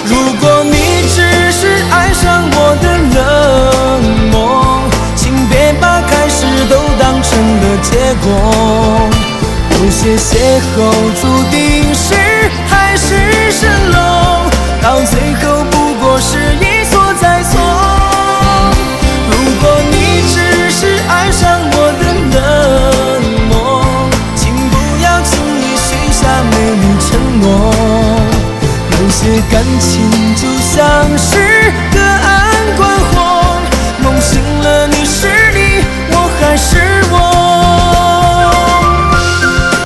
如果你只是爱上我的冷漠，请别把开始都当成了结果。有些邂逅注定是海市蜃楼，到最后不过是一错再错。如果你只是爱上我的冷漠，请不要轻易许下美丽承诺。有些感情就像是